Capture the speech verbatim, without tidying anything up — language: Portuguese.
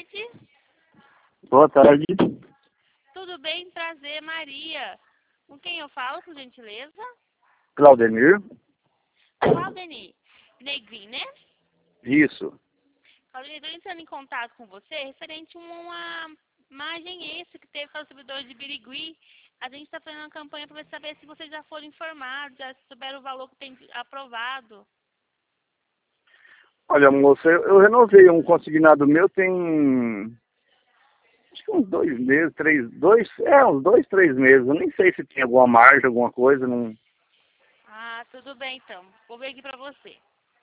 tarde. Boa tarde. Tudo bem? Prazer, Maria. Com quem eu falo, por gentileza? Claudemir? Claudemir Negrin, né? Isso. Claudemir, estou entrando em contato com você referente a uma, uma agência que teve com o servidor de Birigui. A gente está fazendo uma campanha para saber se vocês já foram informados, já souberam o valor que tem aprovado. Olha, moça, eu, eu renovei um consignado meu tem... Acho que uns dois meses, três... Dois, é, uns dois, três meses. Eu nem sei se tem alguma margem, alguma coisa, não... Ah, tudo bem então. Vou ver aqui para você.